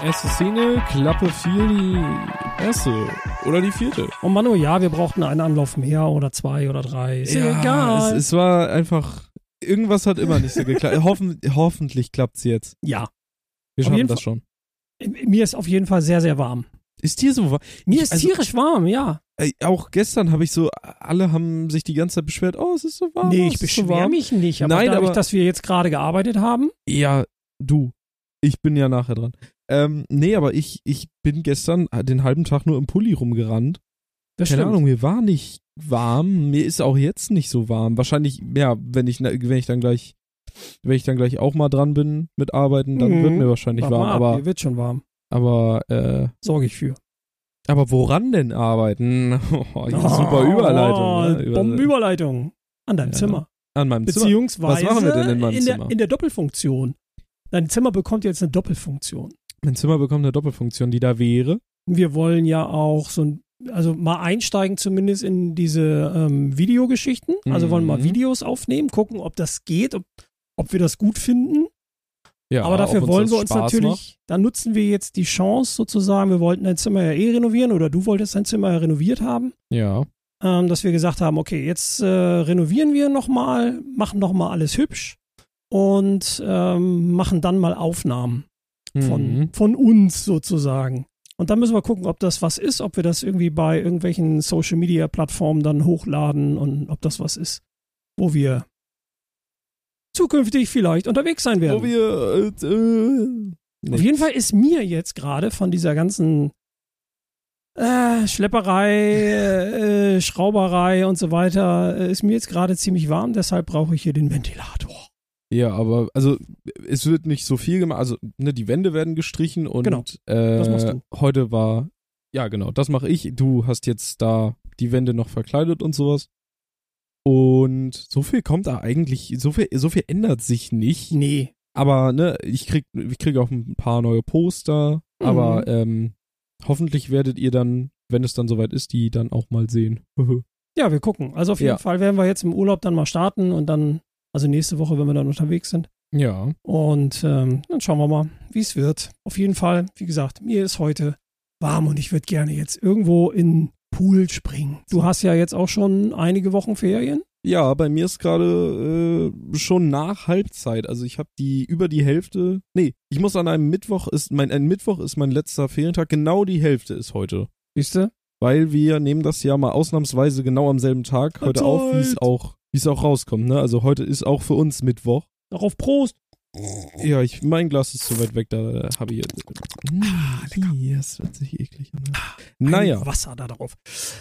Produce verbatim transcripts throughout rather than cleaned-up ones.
Erste Szene, Klappe vier, die erste oder die vierte. Oh Manu, ja, wir brauchten einen Anlauf mehr oder zwei oder drei. Ist ja, egal. Es, es war einfach, irgendwas hat immer nicht so geklappt. Hoffen, hoffentlich klappt's jetzt. Ja. Wir Auf schaffen jeden das Fall- schon. Mir ist auf jeden Fall sehr, sehr warm. Ist dir so warm? Mir Ich- ist also, tierisch warm, ja. Äh, auch gestern habe ich so, alle haben sich die ganze Zeit beschwert, oh, es ist so warm. Nee, oh, ich es ist so beschwere warm. mich nicht. Aber Nein, dadurch, aber- dass wir jetzt gerade gearbeitet haben, Ja, du. Ich bin ja nachher dran. Ähm, nee, aber ich, ich bin gestern den halben Tag nur im Pulli rumgerannt. das Keine stimmt. Ahnung, mir war nicht warm. Mir ist auch jetzt nicht so warm. Wahrscheinlich, ja, wenn ich, wenn ich dann gleich, wenn ich dann gleich auch mal dran bin mit Arbeiten, dann Mhm. wird mir wahrscheinlich Warte warm. mal ab, Aber, mir wird schon warm. aber, äh, Sorge ich für. aber woran denn arbeiten? Oh, hier ist super Überleitung. Ne? Über- Bombenüberleitung. An deinem Ja. Zimmer. An meinem Zimmer. Beziehungsweise Was machen wir denn in meinem in der, Zimmer? in der Doppelfunktion. Dein Zimmer bekommt jetzt eine Doppelfunktion. Mein Zimmer bekommt eine Doppelfunktion, die da wäre. Wir wollen ja auch so ein, also mal einsteigen zumindest in diese ähm, Videogeschichten. Also wollen mal Mhm. Videos aufnehmen, gucken, ob das geht, ob, ob wir das gut finden. Ja, Aber dafür ob uns wollen das wir uns Spaß natürlich, macht. da nutzen wir jetzt die Chance sozusagen, wir wollten dein Zimmer ja eh renovieren oder du wolltest dein Zimmer ja renoviert haben, Ja. ähm, dass wir gesagt haben, okay, jetzt äh, renovieren wir nochmal, machen nochmal alles hübsch und ähm, machen dann mal Aufnahmen von, Mhm. von uns sozusagen. Und dann müssen wir gucken, ob das was ist, ob wir das irgendwie bei irgendwelchen Social-Media-Plattformen dann hochladen und ob das was ist, wo wir zukünftig vielleicht unterwegs sein werden. Wo wir, äh, äh, Auf jeden Fall ist mir jetzt gerade von dieser ganzen äh, Schlepperei, äh, Schrauberei und so weiter, äh, ist mir jetzt gerade ziemlich warm, deshalb brauche ich hier den Ventilator. Ja, aber also es wird nicht so viel gemacht. Also ne, die Wände werden gestrichen und Genau, äh, das machst du. heute war, ja genau, das mache ich. Du hast jetzt da die Wände noch verkleidet und sowas. Und so viel kommt da eigentlich, so viel, so viel ändert sich nicht. Nee. Aber ne, ich krieg, ich krieg auch ein paar neue Poster. Mhm. Aber ähm, hoffentlich werdet ihr dann, wenn es dann soweit ist, die dann auch mal sehen. Ja, wir gucken. Also auf jeden Ja. Fall werden wir jetzt im Urlaub dann mal starten und dann, also nächste Woche, wenn wir dann unterwegs sind. Ja. Und ähm, dann schauen wir mal, wie es wird. Auf jeden Fall, wie gesagt, mir ist heute warm und ich würde gerne jetzt irgendwo in Pool springen. Du hast ja jetzt auch schon einige Wochen Ferien. Ja, bei mir ist gerade äh, schon nach Halbzeit. Also ich habe die über die Hälfte. Nee, ich muss an einem Mittwoch ist mein ein Mittwoch ist mein letzter Ferientag. Genau die Hälfte ist heute, Siehst du? weil wir nehmen das ja mal ausnahmsweise genau am selben Tag heute Zeit. auf, wie es auch wie es auch rauskommt. Ne? Also heute ist auch für uns Mittwoch. Darauf Prost. Ja, ich mein Glas ist zu weit weg. Da habe ich jetzt. Ah, lecker. Das hört sich eklig an. Naja, Ein Wasser da drauf.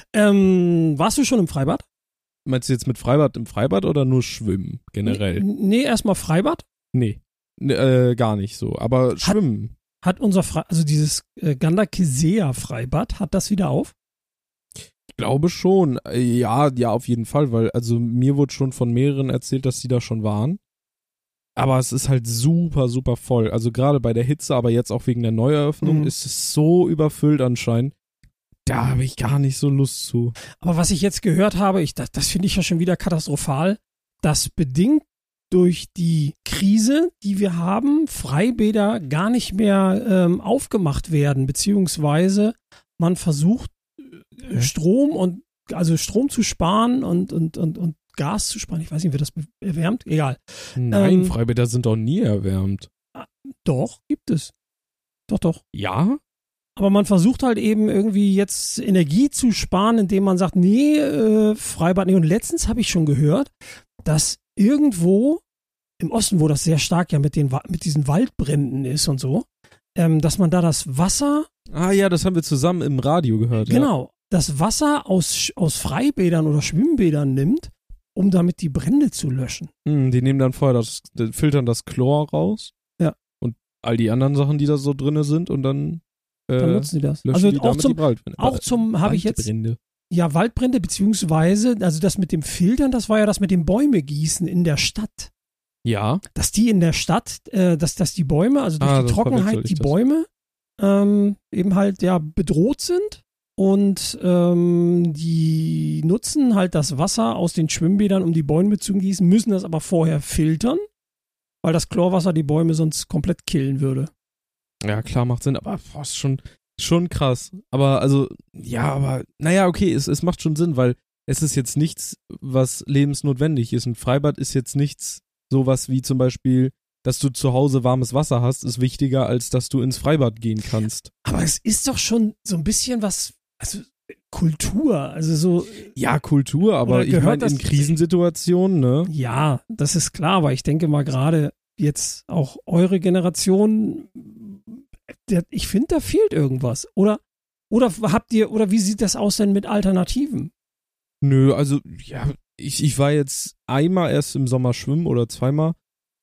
Ähm, warst du schon im Freibad? meinst du jetzt mit Freibad im Freibad oder nur Schwimmen generell? N- Nee, erstmal Freibad. Nee, nee äh, gar nicht so. Aber Schwimmen. Hat unser Fre also dieses äh, Gandakesea Freibad, hat das wieder auf? Ich glaube schon. Äh, Ja, ja, auf jeden Fall, weil also mir wurde schon von mehreren erzählt, dass die da schon waren. Aber es ist halt super, super voll. Also gerade bei der Hitze, aber jetzt auch wegen der Neueröffnung Mhm. ist es so überfüllt anscheinend. Da habe ich gar nicht so Lust zu. Aber was ich jetzt gehört habe, ich, das, das finde ich ja schon wieder katastrophal, dass bedingt durch die Krise, die wir haben, Freibäder gar nicht mehr ähm, aufgemacht werden, beziehungsweise man versucht äh, Strom und also Strom zu sparen und, und, und, und Gas zu sparen. Ich weiß nicht, wird das be- erwärmt? Egal. Nein, Ähm, Freibäder sind doch nie erwärmt. Doch, gibt es. Doch, doch. Ja? Aber man versucht halt eben irgendwie jetzt Energie zu sparen, indem man sagt, nee, äh, Freibad nicht. Und letztens habe ich schon gehört, dass irgendwo im Osten, wo das sehr stark ja mit, den, Wa- mit diesen Waldbränden ist und so, ähm, dass man da das Wasser, Ah ja, das haben wir zusammen im Radio gehört. genau, das Wasser aus, aus Freibädern oder Schwimmbädern nimmt, um damit die Brände zu löschen. Ja. Hm, die nehmen dann vorher das, die filtern das Chlor raus. Ja. Und all die anderen Sachen, die da so drinne sind und dann, äh, Dann nutzen die das. löschen Also die auch damit zum, die Waldbrände. auch zum habe ich jetzt, Waldbrände. ja, Waldbrände, beziehungsweise, also das mit dem Filtern, das war ja das mit dem Bäume gießen in der Stadt. Ja. Dass die in der Stadt, äh, dass, dass die Bäume, also durch Ah, die das verwechsel Trockenheit, ich die das. Bäume ähm, eben halt ja bedroht sind und ähm, die nutzen halt das Wasser aus den Schwimmbädern, um die Bäume zu gießen, müssen das aber vorher filtern, weil das Chlorwasser die Bäume sonst komplett killen würde. Ja, klar, macht Sinn, aber boah, ist schon, schon krass. Aber also, ja, aber, naja, okay, es, es macht schon Sinn, weil es ist jetzt nichts, was lebensnotwendig ist. Ein Freibad ist jetzt nichts, sowas wie zum Beispiel, dass du zu Hause warmes Wasser hast, ist wichtiger, als dass du ins Freibad gehen kannst. Aber es ist doch schon so ein bisschen was, also Kultur, also so. Ja, Kultur, aber Oder ich gehört meine, das- in Krisensituationen, ne? Ja, das ist klar, aber ich denke mal gerade jetzt auch eure Generation, der, ich finde, da fehlt irgendwas. Oder, oder habt ihr, oder wie sieht das aus denn mit Alternativen? Nö, also, ja, ich, ich war jetzt einmal erst im Sommer schwimmen oder zweimal.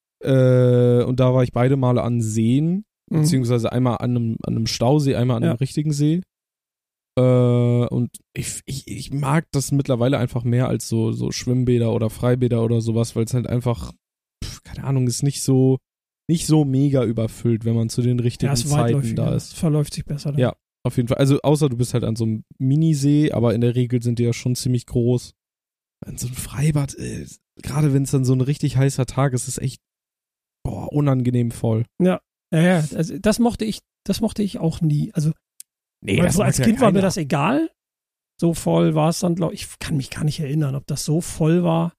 Äh, und da war ich beide Male an Seen, Mhm. beziehungsweise einmal an einem, an einem Stausee, einmal an einem Ja. richtigen See. Äh, und ich, ich, ich mag das mittlerweile einfach mehr als so, so Schwimmbäder oder Freibäder oder sowas, weil es halt einfach, pf, keine Ahnung, ist nicht so, nicht so mega überfüllt, wenn man zu den richtigen Ja, ist Zeiten weitläufiger, da es ist. verläuft sich besser. Dann. Ja. Auf jeden Fall. Also außer du bist halt an so einem Minisee, aber in der Regel sind die ja schon ziemlich groß. An so einem Freibad, äh, gerade wenn es dann so ein richtig heißer Tag ist, ist echt boah, unangenehm voll. Ja, ja, ja, also das mochte ich, das mochte ich auch nie. Also Nee, weil so mag als ja Kind war mir keiner. das egal. So voll war es dann, glaube ich, ich kann mich gar nicht erinnern, ob das so voll war.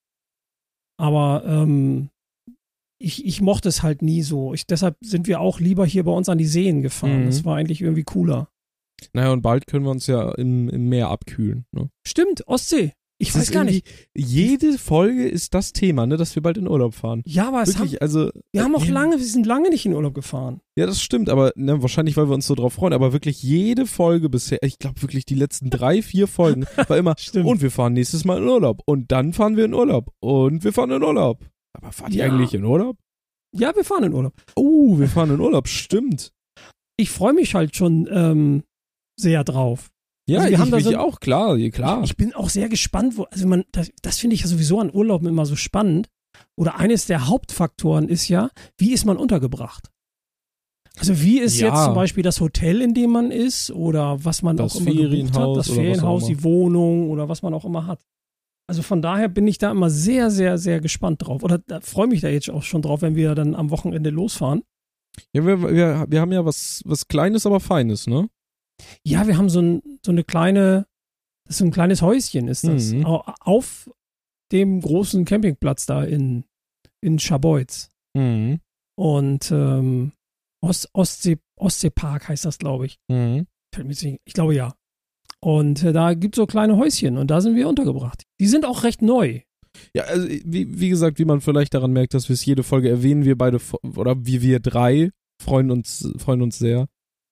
Aber ähm, ich, ich mochte es halt nie so. Ich, deshalb sind wir auch lieber hier bei uns an die Seen gefahren. Mhm. Das war eigentlich irgendwie cooler. Naja, und bald können wir uns ja im, im Meer abkühlen. Ne? Stimmt, Ostsee. Ich Das weiß ist gar nicht. irgendwie- Jede Folge ist das Thema, ne, dass wir bald in Urlaub fahren. Ja, aber es haben, Wirklich, also. wir haben auch ja, lange, wir sind lange nicht in Urlaub gefahren. Ja, das stimmt, aber ne, wahrscheinlich, weil wir uns so drauf freuen, aber wirklich jede Folge bisher, ich glaube wirklich die letzten drei, vier Folgen, war immer, Stimmt. und wir fahren nächstes Mal in Urlaub. Und dann fahren wir in Urlaub. Und wir fahren in Urlaub. Aber fahrt ihr Ja. eigentlich in Urlaub? Ja, wir fahren in Urlaub. Oh, wir fahren in Urlaub, stimmt. Ich freue mich halt schon ähm, sehr drauf. Ja, Also wir ich, haben da ich so- auch, klar, ja, klar. Ich, ich bin auch sehr gespannt, wo, also man, das, das finde ich ja sowieso an Urlauben immer so spannend. Oder eines der Hauptfaktoren ist ja, wie ist man untergebracht? Also wie ist Ja. jetzt zum Beispiel das Hotel, in dem man ist, oder was man Das auch immer gebucht hat, Ferienhaus das oder was auch Ferienhaus, immer. die Wohnung oder was man auch immer hat. Also von daher bin ich da immer sehr, sehr, sehr gespannt drauf. Oder da freue mich da jetzt auch schon drauf, wenn wir dann am Wochenende losfahren. Ja, wir, wir, wir haben ja was, was Kleines, aber Feines, ne? Ja, wir haben so, ein, so eine kleine, das ist so ein kleines Häuschen, ist das. Mhm. Au- Auf dem großen Campingplatz da in, in Scharbeutz. Mhm. Und ähm, Ost, Ostsee, Ostseepark heißt das, glaube ich. Mhm. Fällt mir jetzt nicht- Ich glaube ja. Und äh, da gibt es so kleine Häuschen und da sind wir untergebracht. Die sind auch recht neu. Ja, also wie, wie gesagt, wie man vielleicht daran merkt, dass wir es jede Folge erwähnen, wir beide, fo- oder wie wir drei, freuen uns, freuen uns sehr.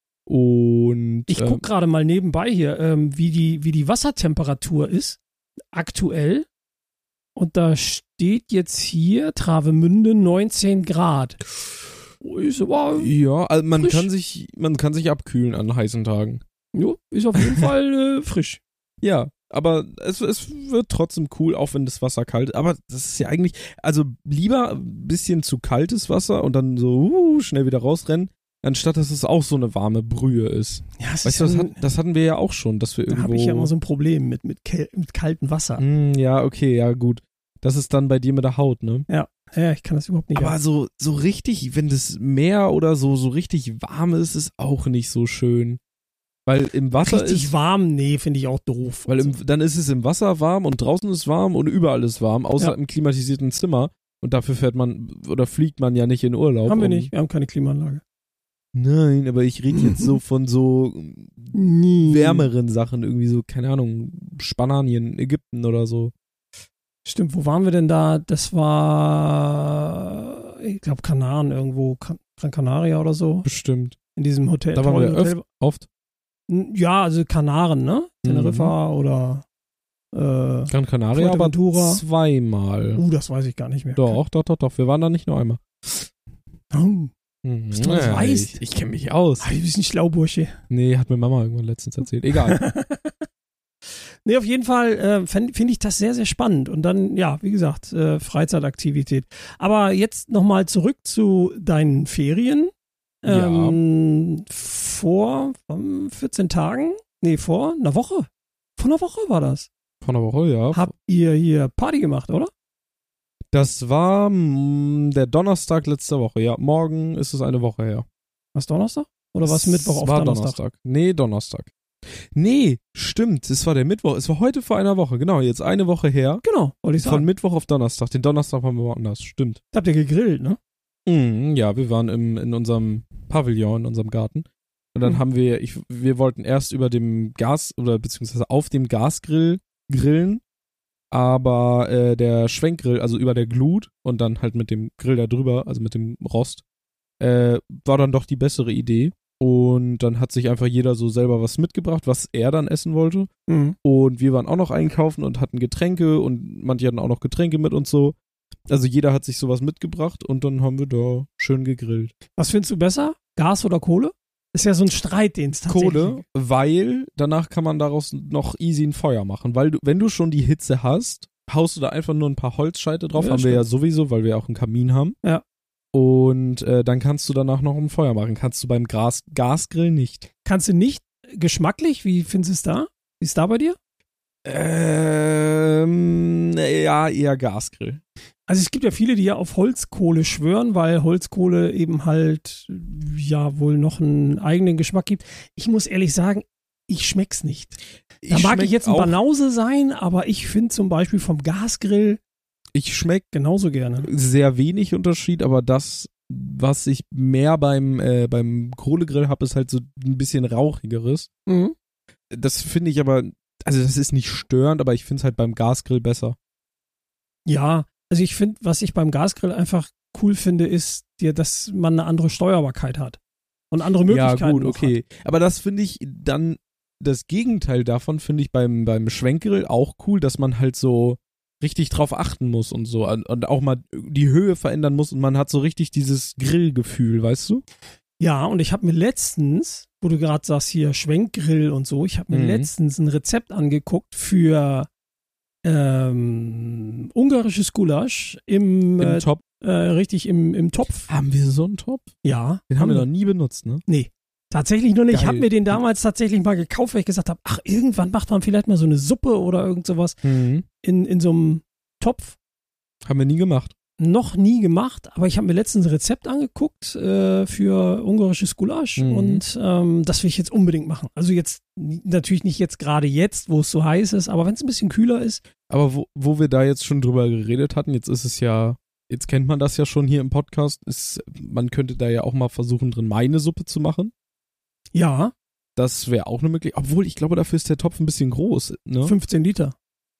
Und Ich ähm, gucke gerade mal nebenbei hier, ähm, wie, die, wie die Wassertemperatur ist, aktuell. Und da steht jetzt hier Travemünde neunzehn Grad. Oh, ist aber, ja, also man frisch. kann sich, man kann sich abkühlen an heißen Tagen. jo, ist auf jeden Fall äh, frisch. Ja, aber es, es wird trotzdem cool, auch wenn das Wasser kalt ist. Aber das ist ja eigentlich, also lieber ein bisschen zu kaltes Wasser und dann so uh, schnell wieder rausrennen, anstatt dass es auch so eine warme Brühe ist. Ja, es Weißt du, ist das, ja, hat, das hatten wir ja auch schon, dass wir da irgendwo... habe ich ja immer so ein Problem mit, mit, kel- mit kaltem Wasser. Hm, ja, okay, ja gut. Das ist dann bei dir mit der Haut, ne? Ja, ich kann das überhaupt nicht. Aber ab. so, so richtig, wenn das Meer oder so, so richtig warm ist, ist auch nicht so schön. Weil im Wasser Richtig ist, warm, nee, finde ich auch doof. weil Also, im, dann ist es im Wasser warm und draußen ist warm und überall ist warm, außer Ja. im klimatisierten Zimmer. Und dafür fährt man oder fliegt man ja nicht in Urlaub. haben wir um- nicht, wir haben keine Klimaanlage. Nein, aber ich rede jetzt so von so Nie. wärmeren Sachen, irgendwie so, keine Ahnung, Spanien, Ägypten oder so. Stimmt, wo waren wir denn da? Das war, ich glaube, Kanaren irgendwo, Kan- Gran Canaria oder so, Bestimmt. in diesem Hotel. Da waren wir tollen öf Hotel. oft. N- Ja, also Kanaren, ne? Mhm. Teneriffa oder äh, Gran Canaria, aber Fuerteventura. zweimal. uh, das weiß ich gar nicht mehr. Doch, doch, doch, doch. Wir waren da nicht nur einmal. Oh, Mhm. Dass du das weißt. Ich, ich kenne mich aus. ah, du bist ein Schlaubursche. Nee, hat mir Mama irgendwann letztens erzählt. Egal. Nee, auf jeden Fall äh, finde ich das sehr, sehr spannend. Und dann, ja, wie gesagt, äh, Freizeitaktivität. Aber jetzt nochmal zurück zu deinen Ferien. Ähm, Vor ähm, vierzehn Tagen? Nee, vor einer Woche. Vor einer Woche war das. Von der Woche, ja. Habt ihr hier Party gemacht, oder? Das war mm, der Donnerstag letzter Woche. Ja, morgen ist es eine Woche her. Was, Donnerstag? Oder was Mittwoch auf war Donnerstag? Donnerstag? Nee, Donnerstag. Nee, stimmt, es war der Mittwoch. Es war heute vor einer Woche, genau, jetzt eine Woche her. Genau, wollte ich sagen. Von Mittwoch auf Donnerstag. Den Donnerstag waren wir woanders, stimmt. Habt ihr gegrillt, ne? Mhm, ja, wir waren im, in unserem Pavillon, in unserem Garten. Und dann Mhm. haben wir, ich, wir wollten erst über dem Gas, oder beziehungsweise auf dem Gasgrill grillen, aber äh, der Schwenkgrill, also über der Glut und dann halt mit dem Grill da drüber, also mit dem Rost, äh, war dann doch die bessere Idee. Und dann hat sich einfach jeder so selber was mitgebracht, was er dann essen wollte. Mhm. Und wir waren auch noch einkaufen und hatten Getränke und manche hatten auch noch Getränke mit und so. Also jeder hat sich sowas mitgebracht und dann haben wir da schön gegrillt. Was findest du besser? Gas oder Kohle? Ist ja so ein Streit, den es tatsächlich Kohle, gibt. weil danach kann man daraus noch easy ein Feuer machen. Weil du, wenn du schon die Hitze hast, haust du da einfach nur ein paar Holzscheite drauf. Ja, haben wir ja stimmt. sowieso, weil wir auch einen Kamin haben. Ja. Und äh, dann kannst du danach noch ein Feuer machen. Kannst du beim Gas, Gasgrill nicht. Kannst du nicht geschmacklich? Wie findest du es da? Wie ist da bei dir? Ähm, ja, eher Gasgrill. Also es gibt ja viele, die ja auf Holzkohle schwören, weil Holzkohle eben halt ja wohl noch einen eigenen Geschmack gibt. Ich muss ehrlich sagen, ich schmeck's nicht. Da Ich mag schmeck ich jetzt ein auch, Banause sein, aber ich finde zum Beispiel vom Gasgrill Ich schmeck genauso gerne. sehr wenig Unterschied, aber das, was ich mehr beim, äh, beim Kohlegrill habe, ist halt so ein bisschen rauchigeres. Mhm. Das finde ich aber, also das ist nicht störend, aber ich finde es halt beim Gasgrill besser. Ja, also ich finde, was ich beim Gasgrill einfach cool finde, ist, dir, dass man eine andere Steuerbarkeit hat und andere Möglichkeiten. Ja, gut, noch okay. Aber das finde ich dann, das Gegenteil davon finde ich beim, beim Schwenkgrill auch cool, dass man halt so richtig drauf achten muss und so und, und auch mal die Höhe verändern muss und man hat so richtig dieses Grillgefühl, weißt du? Ja, und ich habe mir letztens, wo du gerade sagst, hier Schwenkgrill und so, ich habe mir Mhm. letztens ein Rezept angeguckt für ähm, ungarisches Gulasch im, Im äh, Top. äh, richtig im, im Topf. Haben wir so einen Top? Ja. Den haben wir noch nie benutzt, ne? Nee, tatsächlich noch nicht. Ich Geil. habe mir den damals tatsächlich mal gekauft, weil ich gesagt habe, ach, irgendwann macht man vielleicht mal so eine Suppe oder irgend sowas Mhm. in, in so einem Topf. Haben wir nie gemacht. Noch nie gemacht, aber ich habe mir letztens ein Rezept angeguckt äh, für ungarisches Gulasch Mhm. und ähm, das will ich jetzt unbedingt machen. Also jetzt n- natürlich nicht jetzt gerade jetzt, wo es so heiß ist, aber wenn es ein bisschen kühler ist. Aber wo, wo wir da jetzt schon drüber geredet hatten, jetzt ist es ja, jetzt kennt man das ja schon hier im Podcast, ist, man könnte da ja auch mal versuchen, drin meine Suppe zu machen. Ja, Das wäre auch eine Möglichkeit. Obwohl, ich glaube, dafür ist der Topf ein bisschen groß. Ne? fünfzehn Liter.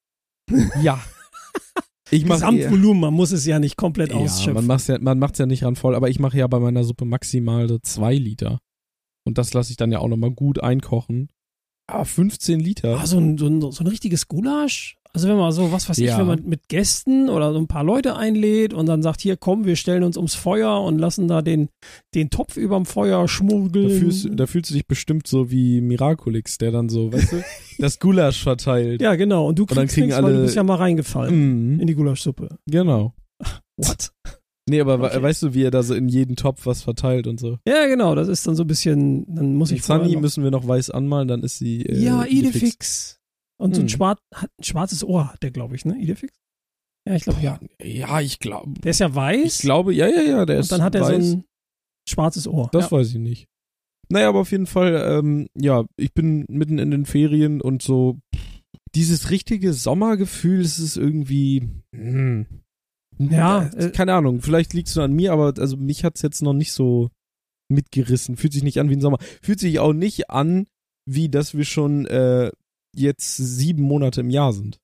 Ja. Ich mache Gesamtvolumen, man muss es ja nicht komplett ja, ausschöpfen. man macht's ja, man macht's ja nicht ran voll, aber ich mache ja bei meiner Suppe maximal so zwei Liter. Und das lasse ich dann ja auch nochmal gut einkochen. Aber fünfzehn Liter? Ah, so, ein, so, ein, so ein richtiges Gulasch? Also wenn man so, was weiß ich, Ja. wenn man mit Gästen oder so ein paar Leute einlädt und dann sagt, hier komm, wir stellen uns ums Feuer und lassen da den, den Topf überm Feuer Da schmuggeln. fühlst, da fühlst du dich bestimmt so wie Miraculix, der dann so, weißt du, das Gulasch verteilt. Ja, genau. Und du Und dann kriegst kriegen nichts, weil du alle- bist ja mal reingefallen Mhm, in die Gulaschsuppe. genau. What? Nee, aber we- Okay. weißt du, wie er da so in jeden Topf was verteilt und so. Ja, genau. Das ist dann so ein bisschen, dann muss ich Und Sunny vorher noch- müssen wir noch weiß anmalen, dann ist sie äh, Ja, Idefix. Idefix. Und so ein, Hm. Schwar hat ein schwarzes Ohr hat der, glaube ich, ne? Idefix? Ja, ich glaube, ja. Boah, ja, ich glaube. Der ist ja weiß Ich glaube, ja, ja, ja, der und ist dann hat er weiß. so ein schwarzes Ohr. Das ja. weiß ich nicht. Naja, aber auf jeden Fall, ähm, ja, ich bin mitten in den Ferien und so dieses richtige Sommergefühl, das ist irgendwie, hm. Ja, äh, äh, keine Ahnung, vielleicht liegt es nur an mir, aber also mich hat's jetzt noch nicht so mitgerissen. Fühlt sich nicht an wie ein Sommer. Fühlt sich auch nicht an, wie dass wir schon äh, jetzt sieben Monate im Jahr sind.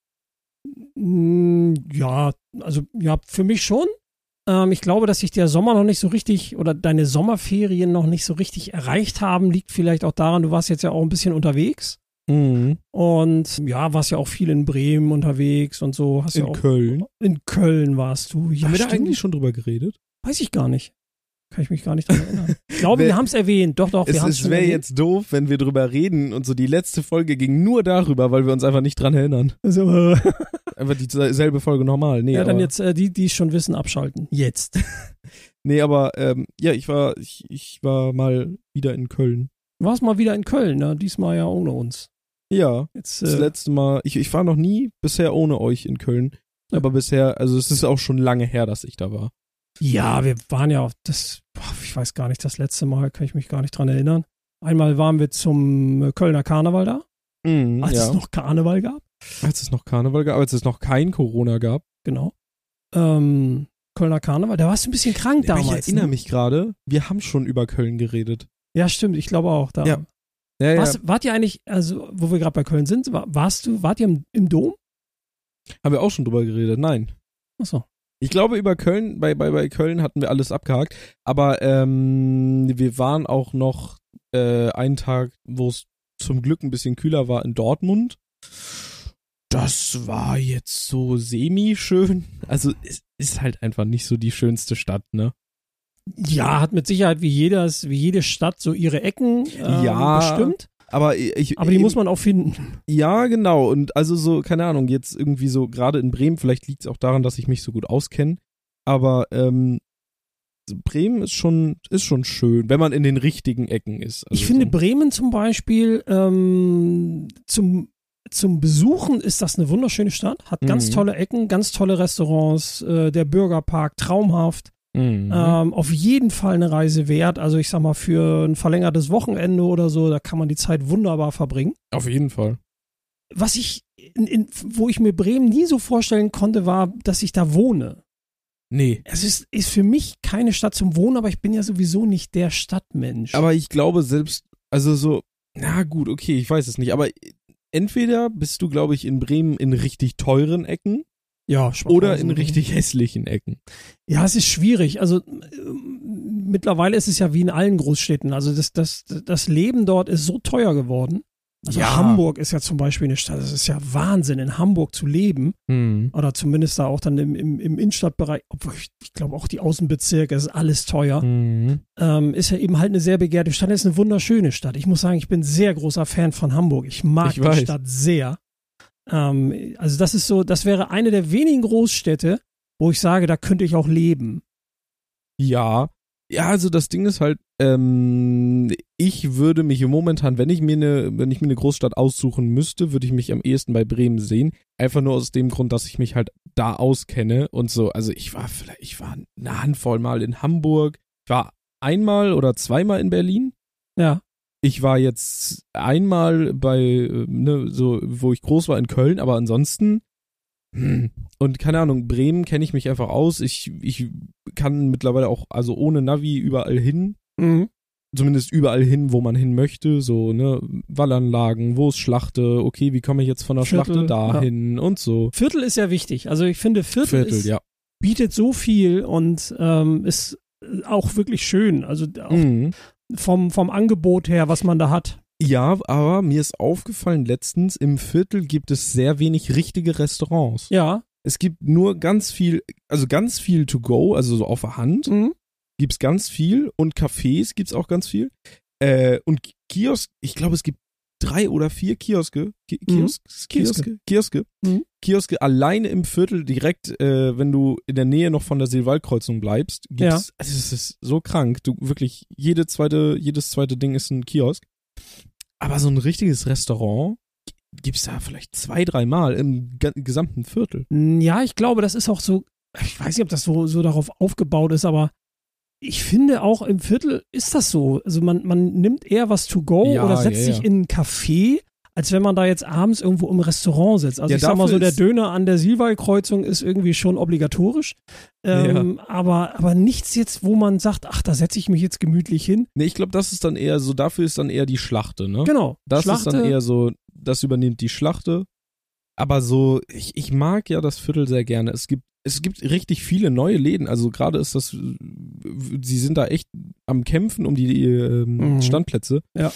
Mm, Ja, also ja, für mich schon. Ähm, ich glaube, dass sich der Sommer noch nicht so richtig oder deine Sommerferien noch nicht so richtig erreicht haben. Liegt vielleicht auch daran, du warst jetzt ja auch ein bisschen unterwegs. Mhm. Und ja, warst ja auch viel in Bremen unterwegs und so. Hast In ja auch, Köln. In Köln warst du. Ja, Haben wir da stimmt. eigentlich schon drüber geredet? Weiß ich gar nicht. Kann ich mich gar nicht daran erinnern. Ich glaube, Wär- wir haben es erwähnt. Doch, doch, wir Es, haben es es schon wäre erwähnt. jetzt doof, wenn wir drüber reden und so die letzte Folge ging nur darüber, weil wir uns einfach nicht dran erinnern. Also, äh, Einfach dieselbe Folge nochmal. Nee, ja, dann aber, jetzt äh, die, die es schon wissen, abschalten. Jetzt. nee, aber ähm, ja, ich war, ich, ich war mal wieder in Köln. Du warst mal wieder in Köln, ne? Diesmal ja ohne uns. Ja, Jetzt, das äh, letzte Mal, ich, ich war noch nie bisher ohne euch in Köln. Ja. Aber bisher, also es ist auch schon lange her, dass ich da war. Ja, wir waren ja auf das, ich weiß gar nicht, das letzte Mal kann ich mich gar nicht dran erinnern. Einmal waren wir zum Kölner Karneval da, Mhm, als ja. es noch Karneval gab. Als es noch Karneval gab, als es noch kein Corona gab. Genau. Ähm, Kölner Karneval, da warst du ein bisschen krank Aber damals. ich erinnere ne? mich gerade, wir haben schon über Köln geredet. Ja, stimmt, ich glaube auch. Da. Ja. Ja, ja. Warst, wart ihr eigentlich, also wo wir gerade bei Köln sind, war, warst du, wart ihr im, im Dom? Haben wir auch schon drüber geredet? Nein. Achso. Ich glaube, über Köln, bei, bei, bei Köln hatten wir alles abgehakt. Aber ähm, wir waren auch noch äh, einen Tag, wo es zum Glück ein bisschen kühler war, in Dortmund. Das war jetzt so semi-schön. Also es ist halt einfach nicht so die schönste Stadt, ne? Ja, hat mit Sicherheit wie jedes, wie jede Stadt so ihre Ecken ähm, Ja, bestimmt. Aber ich, Aber die eben, muss man auch finden. Ja, genau. Und also so, keine Ahnung, jetzt irgendwie so, gerade in Bremen, vielleicht liegt es auch daran, dass ich mich so gut auskenne. Aber ähm, Bremen ist schon, ist schon schön, wenn man in den richtigen Ecken ist. Also ich finde so. Bremen zum Beispiel ähm, zum Zum Besuchen ist das eine wunderschöne Stadt, hat ganz Mhm. tolle Ecken, ganz tolle Restaurants, äh, der Bürgerpark, traumhaft. Mhm. Ähm, auf jeden Fall eine Reise wert. Also ich sag mal, für ein verlängertes Wochenende oder so, da kann man die Zeit wunderbar verbringen. Auf jeden Fall. Was ich, in, in, wo ich mir Bremen nie so vorstellen konnte, war, dass ich da wohne. Nee. Es ist, ist für mich keine Stadt zum Wohnen, aber ich bin ja sowieso nicht der Stadtmensch. Aber ich glaube selbst, also so, na gut, okay, ich weiß es nicht, aber entweder bist du, glaube ich, in Bremen in richtig teuren Ecken ja, oder in richtig hässlichen Ecken. Ja, es ist schwierig. Also ähm, mittlerweile ist es ja wie in allen Großstädten. Also das, das, das Leben dort ist so teuer geworden. Also Ja. Hamburg ist ja zum Beispiel eine Stadt, es ist ja Wahnsinn, in Hamburg zu leben. Hm. Oder zumindest da auch dann im, im, im Innenstadtbereich, obwohl ich, ich glaube auch die Außenbezirke, es ist alles teuer. Mhm. Ähm, ist ja eben halt eine sehr begehrte Stadt, ist eine wunderschöne Stadt. Ich muss sagen, ich bin sehr großer Fan von Hamburg. Ich mag Ich die weiß. Stadt sehr. Ähm, also das ist so, das wäre eine der wenigen Großstädte, wo ich sage, da könnte ich auch leben. Ja. Ja, also das Ding ist halt, ähm, ich würde mich momentan, wenn ich mir eine, wenn ich mir eine Großstadt aussuchen müsste, würde ich mich am ehesten bei Bremen sehen. Einfach nur aus dem Grund, dass ich mich halt da auskenne und so. Also ich war vielleicht, ich war eine Handvoll Mal in Hamburg. Ich war einmal oder zweimal in Berlin. Ja. Ich war jetzt einmal bei, äh, ne, so, wo ich groß war in Köln, aber ansonsten, hm. Und keine Ahnung, Bremen kenne ich mich einfach aus. Ich, ich kann mittlerweile auch, also ohne Navi überall hin. Mhm. Zumindest überall hin, wo man hin möchte. So, ne, Wallanlagen, wo ist Schlachte, okay, wie komme ich jetzt von der Viertel, Schlachte dahin und so. Viertel ist ja wichtig. Also ich finde, Viertel, Viertel, ist, ja. bietet so viel und ähm, ist auch wirklich schön. Also auch Mhm. vom, vom Angebot her, was man da hat. Ja, aber mir ist aufgefallen letztens, im Viertel gibt es sehr wenig richtige Restaurants. Ja. Es gibt nur ganz viel, also ganz viel to go, also so auf der Hand Mhm. gibt's ganz viel und Cafés gibt's auch ganz viel. Äh, und Kiosk, ich glaube, es gibt drei oder vier Kioske. Ki Kiosk, Mhm. Kioske? Kioske. Mhm. Kioske alleine im Viertel direkt, äh, wenn du in der Nähe noch von der Seelwaldkreuzung bleibst, gibt's, Ja. also es ist so krank. Du wirklich, jede zweite, jedes zweite Ding ist ein Kiosk. Aber so ein richtiges Restaurant gibt's da vielleicht zwei, dreimal im ga- gesamten Viertel. Ja, ich glaube, das ist auch so, ich weiß nicht, ob das so, so darauf aufgebaut ist, aber ich finde auch im Viertel ist das so. Also man, man nimmt eher was to go Ja, oder setzt ja, sich ja. in ein Café, als wenn man da jetzt abends irgendwo im Restaurant sitzt. Also Ja, ich sag mal dafür so, der ist- Döner an der Silwaldkreuzung ist irgendwie schon obligatorisch. Ähm, aber, aber nichts jetzt, wo man sagt, ach, da setze ich mich jetzt gemütlich hin. Nee, ich glaube, das ist dann eher so, dafür ist dann eher die Schlachte, ne? Genau. Das Schlachte, ist dann eher so, das übernimmt die Schlachte. Aber so, ich, ich mag ja das Viertel sehr gerne. Es gibt, es gibt richtig viele neue Läden. Also gerade ist das, sie sind da echt am Kämpfen um die ähm, Mhm. Standplätze. Ja.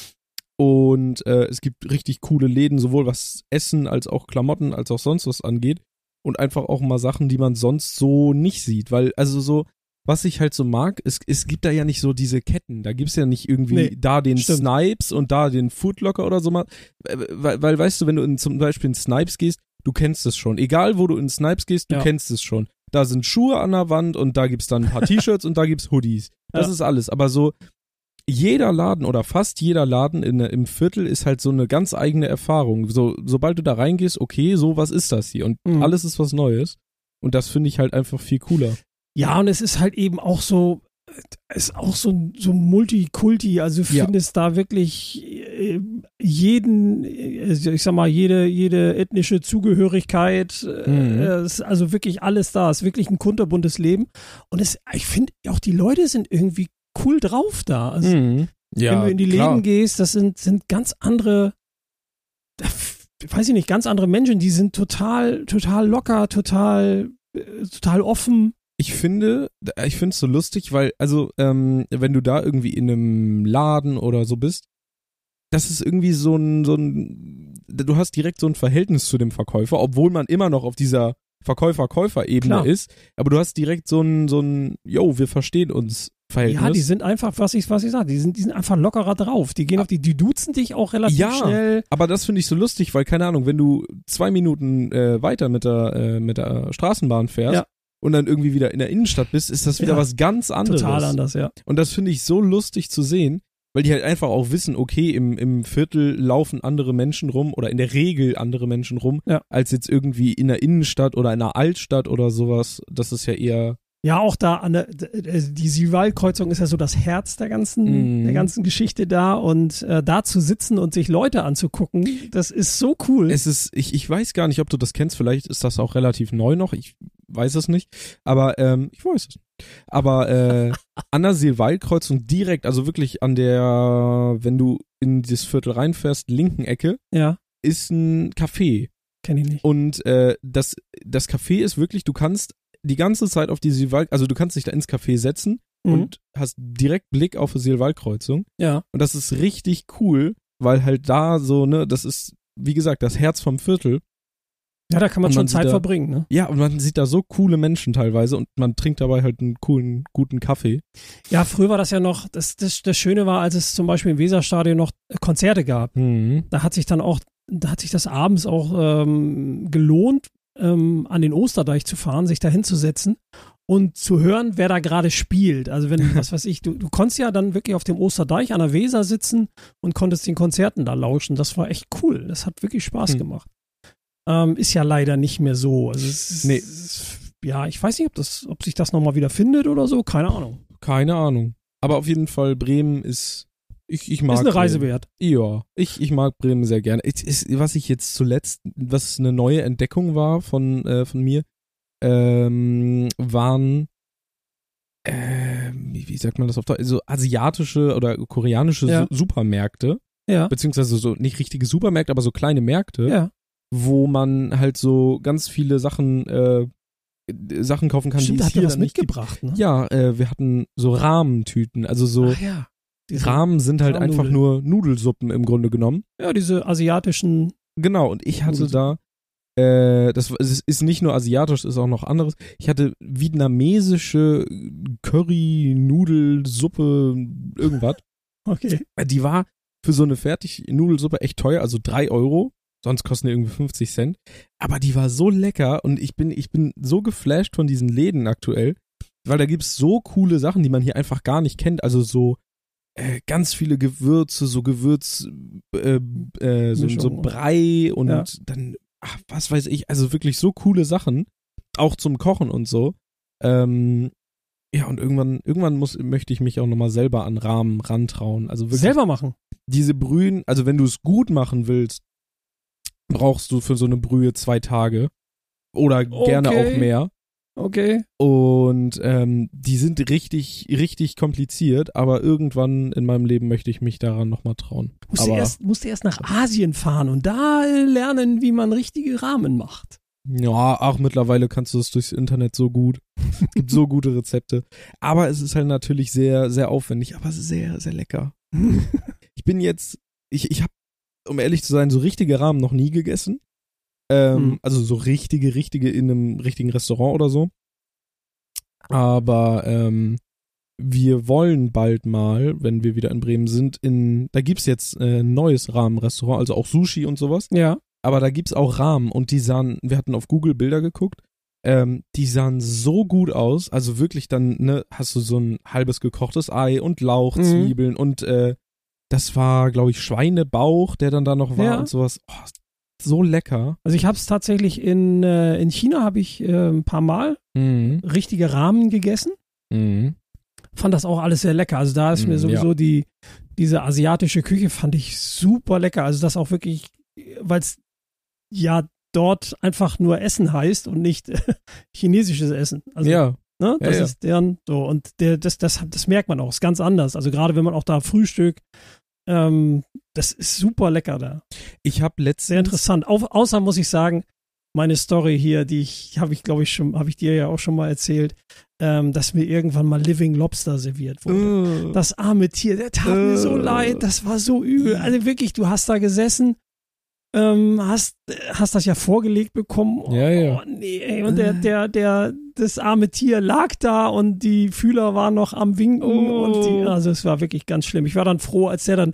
Und äh, es gibt richtig coole Läden, sowohl was Essen als auch Klamotten, als auch sonst was angeht. Und einfach auch mal Sachen, die man sonst so nicht sieht. Weil, also so, was ich halt so mag, es, es gibt da ja nicht so diese Ketten. Da gibt's ja nicht irgendwie Nee, da den stimmt. Snipes und da den Foodlocker oder so mal. Weil, weil, weißt du, wenn du in, zum Beispiel in Snipes gehst, du kennst es schon. Egal, wo du in Snipes gehst, du Ja. kennst es schon. Da sind Schuhe an der Wand und da gibt's dann ein paar T-Shirts und da gibt's Hoodies. Das Ja. ist alles. Aber so, jeder Laden oder fast jeder Laden in, im Viertel ist halt so eine ganz eigene Erfahrung. So, sobald du da reingehst, okay, so was ist das hier und Mhm. alles ist was Neues. Und das finde ich halt einfach viel cooler. Ja, und es ist halt eben auch so, es ist auch so, so Multikulti, also du Ja. findest da wirklich äh, jeden, äh, ich sag mal, jede, jede ethnische Zugehörigkeit, äh, Mhm. äh, ist also wirklich alles da, es ist wirklich ein kunterbuntes Leben und es, ich finde auch die Leute sind irgendwie cool drauf da, also Mhm. Ja, wenn du in die klar. Läden gehst, das sind, sind ganz andere, da f- weiß ich nicht, ganz andere Menschen, die sind total, total locker, total, äh, total offen. Ich finde, ich finde es so lustig, weil, also, ähm, wenn du da irgendwie in einem Laden oder so bist, das ist irgendwie so ein, so ein, du hast direkt so ein Verhältnis zu dem Verkäufer, obwohl man immer noch auf dieser Verkäufer-Käufer-Ebene Klar. ist, aber du hast direkt so ein, so ein, yo, wir verstehen uns Verhältnis. Ja, die sind einfach, was ich, was ich sage, die sind, die sind einfach lockerer drauf. Die gehen auf die, die duzen dich auch relativ Ja. schnell. Aber das finde ich so lustig, weil, keine Ahnung, wenn du zwei Minuten äh, weiter mit der, äh, mit der Straßenbahn fährst Ja. und dann irgendwie wieder in der Innenstadt bist, ist das wieder Ja. was ganz anderes. Total anders, ja. Und das finde ich so lustig zu sehen, weil die halt einfach auch wissen, okay, im, im Viertel laufen andere Menschen rum oder in der Regel andere Menschen rum, Ja. als jetzt irgendwie in der Innenstadt oder in einer Altstadt oder sowas. Das ist ja eher, Ja, auch da an der, die Sivalkreuzung ist ja so das Herz der ganzen, Mhm. der ganzen Geschichte da und äh, da zu sitzen und sich Leute anzugucken, das ist so cool. es ist, ich, ich weiß gar nicht, ob du das kennst, vielleicht ist das auch relativ neu noch, ich weiß es nicht, aber ähm, ich weiß es. Aber äh, an der Silwaldkreuzung direkt, also wirklich an der, wenn du in das Viertel reinfährst, linken Ecke, Ja, ist ein Café. kenne ich nicht. Und äh, das, das Café ist wirklich, du kannst die ganze Zeit auf die Silwald, also du kannst dich da ins Café setzen Mhm. und hast direkt Blick auf die Silwaldkreuzung. Ja, Und das ist richtig cool, weil halt da so, ne, das ist, wie gesagt, das Herz vom Viertel. ja, da kann man Und schon man sieht Zeit da- verbringen, ne? Ja, und man sieht da so coole Menschen teilweise und man trinkt dabei halt einen coolen, guten Kaffee. Ja, früher war das ja noch, das, das, das Schöne war, als es zum Beispiel im Weserstadion noch Konzerte gab. Mhm. Da hat sich dann auch, da hat sich das abends auch ähm, gelohnt, ähm, an den Osterdeich zu fahren, sich da hinzusetzen und zu hören, wer da gerade spielt. Also wenn, was weiß ich, du, du konntest ja dann wirklich auf dem Osterdeich an der Weser sitzen und konntest den Konzerten da lauschen. Das war echt cool. Das hat wirklich Spaß Hm. gemacht. Ähm, ist ja leider nicht mehr so. Also es ist, Nee. es ist, ja, ich weiß nicht, ob das, ob sich das nochmal wieder findet oder so. Keine Ahnung. Keine Ahnung. Aber auf jeden Fall, Bremen ist, ich, ich mag Ist eine Reise Bremen. wert. Ja, ich, ich mag Bremen sehr gerne. Es ist, was ich jetzt zuletzt, was eine neue Entdeckung war von, äh, von mir, ähm, waren, äh, wie, wie sagt man das auf Deutsch, so asiatische oder koreanische Ja. Su- Supermärkte, Ja, beziehungsweise so nicht richtige Supermärkte, aber so kleine Märkte, ja. wo man halt so ganz viele Sachen, äh, Sachen kaufen kann, Stimmt, die da es hat mir hier was dann nicht gibt. mitgebracht, ne? Ja, äh, wir hatten so Rahmentüten, also so Ach ja. Diese, Ramen sind halt einfach Rahmennudeln. nur Nudelsuppen im Grunde genommen. ja, diese asiatischen. Genau, und ich hatte Nudelsuppe. da, äh, das es ist nicht nur asiatisch, ist auch noch anderes. Ich hatte vietnamesische Curry-Nudelsuppe, irgendwas. Okay. Die war für so eine Fertig-Nudelsuppe echt teuer, also drei Euro. Sonst kosten die irgendwie fünfzig Cent. Aber die war so lecker und ich bin, ich bin so geflasht von diesen Läden aktuell, weil da gibt's so coole Sachen, die man hier einfach gar nicht kennt. Also so äh, ganz viele Gewürze, so Gewürz, äh, äh, so, Mischung, so oder? Brei und Ja. dann, ach, was weiß ich, also wirklich so coole Sachen, auch zum Kochen und so. Ähm, ja, und irgendwann, irgendwann muss, möchte ich mich auch nochmal selber an Rahmen rantrauen. Also wirklich Selber machen. diese Brühen, also wenn du es gut machen willst, brauchst du für so eine Brühe zwei Tage oder gerne Okay. auch mehr. Okay. Und ähm, die sind richtig, richtig kompliziert, aber irgendwann in meinem Leben möchte ich mich daran nochmal trauen. Musst du, aber erst, musst du erst nach Asien fahren und da lernen, wie man richtige Rahmen macht. ja, auch mittlerweile kannst du es durchs Internet so gut. Es gibt so gute Rezepte. Aber es ist halt natürlich sehr, sehr aufwendig, aber sehr, sehr lecker. Ich bin jetzt, ich, ich habe, um ehrlich zu sein, so richtige Ramen noch nie gegessen. Ähm, Hm. Also so richtige, richtige in einem richtigen Restaurant oder so. Aber ähm, wir wollen bald mal, wenn wir wieder in Bremen sind, in, da gibt's jetzt äh, ein neues Rahmenrestaurant, also auch Sushi und sowas. Ja. Aber da gibt's auch Ramen und die sahen, wir hatten auf Google Bilder geguckt, ähm, die sahen so gut aus. Also wirklich dann, ne, hast du so ein halbes gekochtes Ei und Lauch, Mhm. Zwiebeln und äh, das war, glaube ich, Schweinebauch, der dann da noch war Ja. und sowas. Oh, so lecker. Also ich habe es tatsächlich in, äh, in China habe ich äh, ein paar Mal Mhm. richtige Ramen gegessen. Mhm. Fand das auch alles sehr lecker. Also da ist mir Mm, sowieso ja. die, diese asiatische Küche fand ich super lecker. Also das auch wirklich, weil es ja dort einfach nur Essen heißt und nicht chinesisches Essen. Also, ja. ne, das ja, ja. ist deren so. Und der, das, das, das merkt man auch, ist ganz anders. Also gerade wenn man auch da Frühstück, ähm, das ist super lecker da. Ich habe letztens... Sehr interessant. Au, außer muss ich sagen, meine Story hier, die ich, habe ich glaube ich schon, habe ich dir ja auch schon mal erzählt, ähm, dass mir irgendwann mal Living Lobster serviert wurde. Äh, Das arme Tier, der tat mir so Äh. leid, das war so übel. Also wirklich, du hast da gesessen, ähm, hast, hast das ja vorgelegt bekommen. Oh, Ja, ja. oh nee, ey. Und der, der, der, das arme Tier lag da und die Fühler waren noch am Winken Oh. und die, also es war wirklich ganz schlimm. Ich war dann froh, als der dann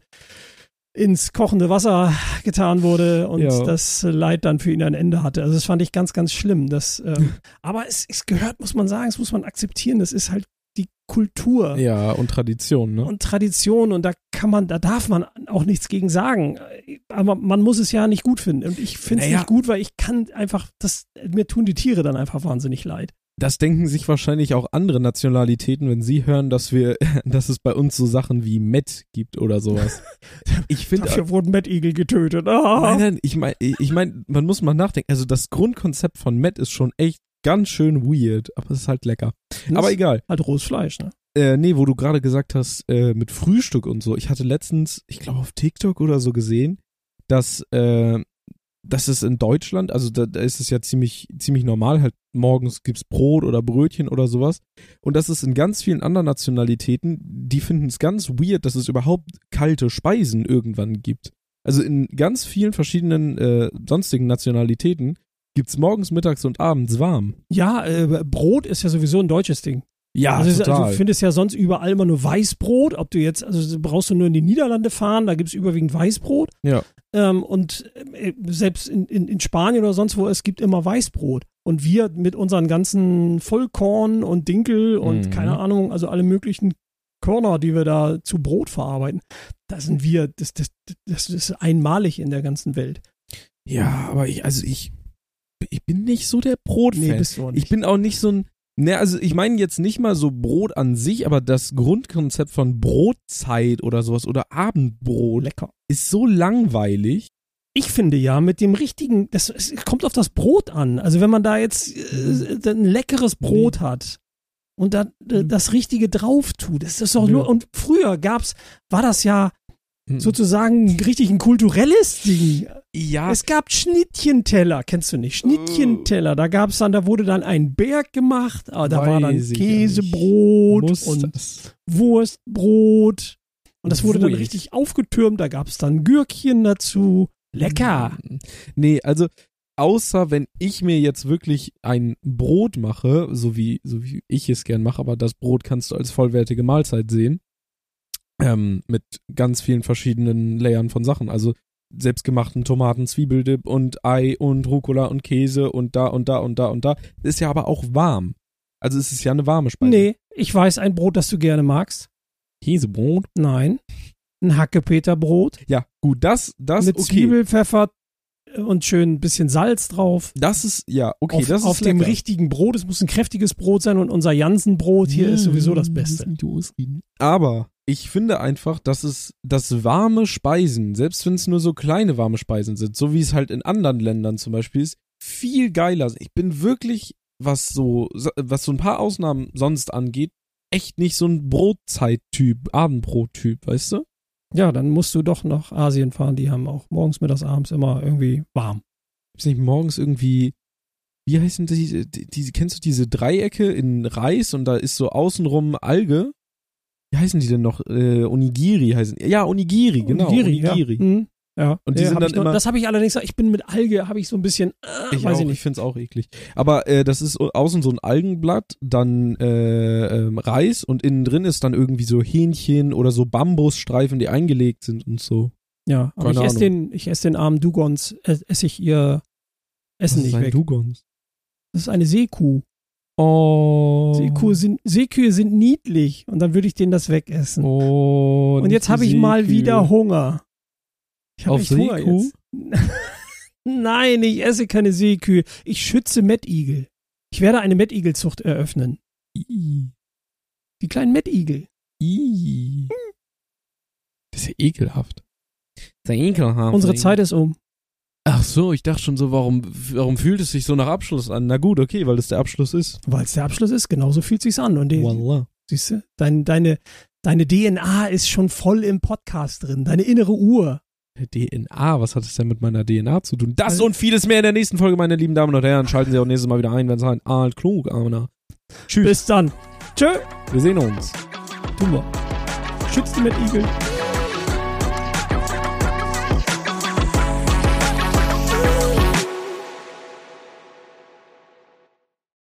ins kochende Wasser getan wurde und Ja. das Leid dann für ihn ein Ende hatte. Also das fand ich ganz, ganz schlimm. Das, ähm, aber es, es gehört, muss man sagen, es muss man akzeptieren. Das ist halt die Kultur ja, und Tradition, ne? und Tradition und da kann man, da darf man auch nichts gegen sagen. Aber man muss es ja nicht gut finden. Und ich finde es Naja. nicht gut, weil ich kann einfach, das, mir tun die Tiere dann einfach wahnsinnig leid. Das denken sich wahrscheinlich auch andere Nationalitäten, wenn sie hören, dass wir, dass es bei uns so Sachen wie Met gibt oder sowas. Ich finde, Dafür wurden Mad Eagle getötet. Ah. nein, nein, ich meine, ich mein, man muss mal nachdenken. Also das Grundkonzept von Met ist schon echt ganz schön weird, aber es ist halt lecker. Das Aber ist egal. halt rohes Fleisch, ne? Äh, nee, wo du gerade gesagt hast, äh, mit Frühstück und so. Ich hatte letztens, ich glaube auf TikTok oder so gesehen, dass, äh, dass es in Deutschland, also da, da ist es ja ziemlich, ziemlich normal, halt morgens gibt's Brot oder Brötchen oder sowas. Und das ist in ganz vielen anderen Nationalitäten, die finden es ganz weird, dass es überhaupt kalte Speisen irgendwann gibt. Also in ganz vielen verschiedenen äh, sonstigen Nationalitäten gibt's morgens, mittags und abends warm. Ja, äh, Brot ist ja sowieso ein deutsches Ding. Ja, also, es- total. also du findest ja sonst überall immer nur Weißbrot. Ob du jetzt, also brauchst du nur in die Niederlande fahren, da gibt's überwiegend Weißbrot. Ja. Ähm, und äh, selbst in, in, in Spanien oder sonst wo, es gibt immer Weißbrot. Und wir mit unseren ganzen Vollkorn und Dinkel und Mhm. keine Ahnung, also alle möglichen Körner, die wir da zu Brot verarbeiten, da sind wir, das, das, das ist einmalig in der ganzen Welt. Ja, aber ich, also ich, ich bin nicht so der Brotfan. Nee, bist du auch nicht. Ich bin auch nicht so ein, ne, also ich meine jetzt nicht mal so Brot an sich, aber das Grundkonzept von Brotzeit oder sowas oder Abendbrot Lecker. ist so langweilig. Ich finde ja, mit dem richtigen, das es kommt auf das Brot an. Also wenn man da jetzt äh, ein leckeres Brot hat und da äh, das Richtige drauf tut, das ist doch Ja. nur, und früher gab's, war das ja Hm. sozusagen richtig ein kulturelles Ding. Ja, Es gab Schnittchenteller, kennst du nicht? Schnittchenteller, da gab's dann, da wurde dann ein Berg gemacht, aber da war dann Weiß ich ja Käsebrot muss und das. Wurstbrot und das wurde dann Wurst. richtig aufgetürmt, da gab's dann Gürkchen dazu. Lecker. Nee, also außer wenn ich mir jetzt wirklich ein Brot mache, so wie, so wie ich es gern mache, aber das Brot kannst du als vollwertige Mahlzeit sehen, ähm, mit ganz vielen verschiedenen Layern von Sachen, also selbstgemachten Tomaten, Zwiebeldip und Ei und Rucola und Käse und da und da und da und da. Ist ja aber auch warm. Also es ist ja eine warme Speise. Nee, ich weiß ein Brot, das du gerne magst. Käsebrot? Nein. Ein Hackepeterbrot Ja, gut, das, das, mit okay. Zwiebel, Pfeffer und schön ein bisschen Salz drauf. Das ist, ja, okay, auf das ist auf dem lecker. richtigen Brot. Es muss ein kräftiges Brot sein und unser Jansenbrot hier ist sowieso das Beste. Aber ich finde einfach, dass es, dass warme Speisen, selbst wenn es nur so kleine warme Speisen sind, so wie es halt in anderen Ländern zum Beispiel ist, viel geiler sind. Ich bin wirklich, was so, was so ein paar Ausnahmen sonst angeht, echt nicht so ein Brotzeit-Typ, Abendbrot-Typ, weißt du? Ja, dann musst du doch nach Asien fahren. Die haben auch morgens, mittags, abends immer irgendwie warm. Gibt's nicht morgens irgendwie, wie heißen die, die, die, kennst du diese Dreiecke in Reis und da ist so außenrum Alge? Wie heißen die denn noch? Äh, Onigiri heißen. Ja, Onigiri, genau. Onigiri, Onigiri. Ja. Mhm. Ja. Und die Ja, sind hab dann ich noch, immer- das habe ich allerdings, ich bin mit Alge, habe ich so ein bisschen, äh, Ich weiß auch, ich ich nicht. find's auch eklig. Aber äh, das ist außen so ein Algenblatt, dann äh, ähm, Reis und innen drin ist dann irgendwie so Hähnchen oder so Bambusstreifen, die eingelegt sind und so. Ja, aber Keine ich esse Ahnung. den, ich esse den armen Dugons, äh, esse ich ihr Essen Das ist nicht ein weg. Dugons. Das ist eine Seekuh. Oh. Seekuh sind, Seekühe sind niedlich und dann würde ich denen das wegessen. Oh, und nicht jetzt die habe ich mal Seekühe. wieder Hunger. Ich habe Auf echt Hunger Seekuh? jetzt. Nein, ich esse keine Seekühe. Ich schütze Mettigel. Ich werde eine Mettigelzucht eröffnen. Ih. Die kleinen Mettigel. Ih. Das ist ja ekelhaft. Das ist ja ekelhaft. Unsere Zeit ist um. Ach so, ich dachte schon so, warum, warum fühlt es sich so nach Abschluss an? Na gut, okay, weil das der Abschluss ist. Weil es der Abschluss ist, genauso fühlt es sich an. Und die, Voila. siehst du, dein, deine, deine D N A ist schon voll im Podcast drin. Deine innere Uhr. D N A, was hat es denn mit meiner D N A zu tun? Das und vieles mehr in der nächsten Folge, meine lieben Damen und Herren. Schalten Sie auch nächstes Mal wieder ein, wenn es ein alt klug, Arna. Tschüss. Bis dann. Tschö. Wir sehen uns. Tun wir. Schützt die Mettigel.